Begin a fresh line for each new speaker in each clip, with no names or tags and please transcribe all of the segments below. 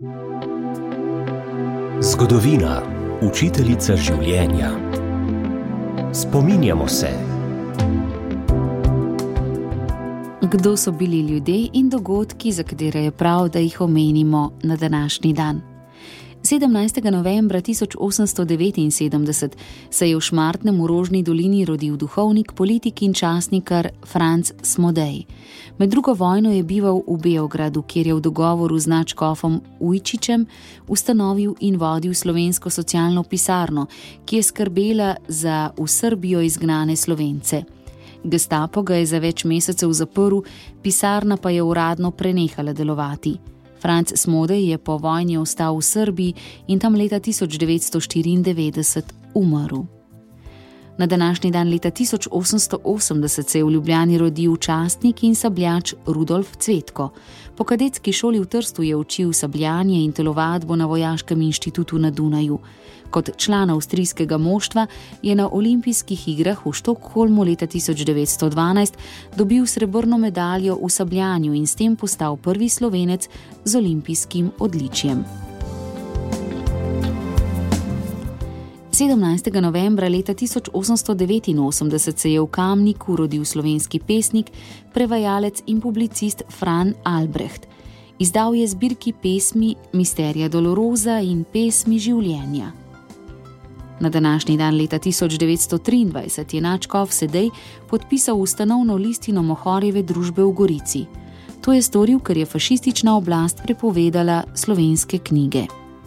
Zgodovina, učiteljica življenja. Spominjamo se.
Kdo so bili ljudje in dogodki, za katere je prav, da jih omenimo na današnji dan? 17. novembra 1879 se je v Šmartnem v Rožni dolini rodil duhovnik, politik in časnikar Franc Smodej. Med drugo vojno je bival v Beogradu, kjer je v dogovoru z nadškofom Ujčičem ustanovil in vodil slovensko socialno pisarno, ki je skrbela za v Srbijo izgnane Slovence. Gestapo ga je za več mesecev zaprl, pisarna pa je uradno prenehala delovati. Franc Smodej je po vojni ostal v Srbiji in tam leta 1994 umrl. Na današnji dan leta 1880 se je v Ljubljani rodil častnik in sabljač Rudolf Cvetko. Po kadetski šoli v Trstu je učil sabljanje in telovadbo na Vojaškem inštitutu na Dunaju. Kot član avstrijskega moštva je na olimpijskih igrah v Štokholmu leta 1912 dobil srebrno medaljo v sabljanju in s tem postal prvi Slovenec z olimpijskim odličjem. 17. novembra leta 1889 se je v Kamniku rodil slovenski pesnik, prevajalec in publicist Fran Albrecht. Izdal je zbirki pesmi Misterija Dolorosa in Pesmi življenja. Na današnji dan leta 1923 je nadškof Sedej podpisal ustanovno listino Mohorjeve družbe v Gorici. To je storil, ker je fašistična oblast prepovedala slovenske knjige.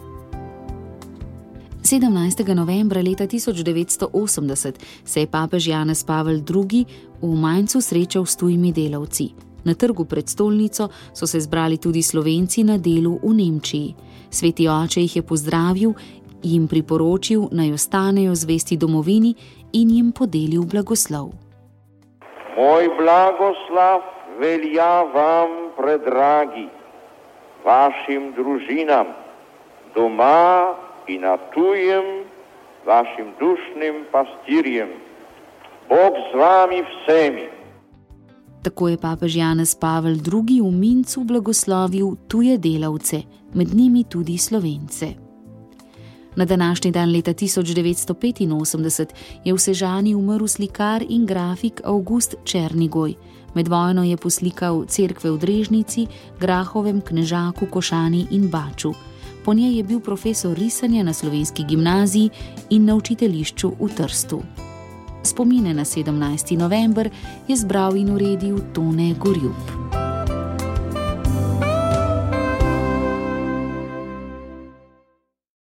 17. novembra leta 1980 se je papež Janez Pavel II. V Mainzu srečal s tujimi delavci. Na trgu pred stolnico so se zbrali tudi Slovenci na delu v Nemčiji. Sveti oče jih je pozdravil, jim priporočil, naj ostanejo zvesti domovini in jim podelil blagoslov.
Moj blagoslav velja vam, predragi, vašim družinam, doma in na tujem, vašim dušnim pastirjem. Bog z vami vsemi.
Tako je papež Janez Pavel II. V Mincu blagoslovil tuje delavce, med njimi tudi Slovence. Na današnji dan leta 1985 je v Sežani umrl slikar in grafik Avgust Černigoj. Med vojno je poslikal cerkve v Drežnici, Grahovem, Knežaku, Košani in Baču. Po njej je bil profesor risanja na Slovenski gimnaziji in na učiteljišču v Trstu. Spomine na 17. november je zbral in uredil Tone Gorjup.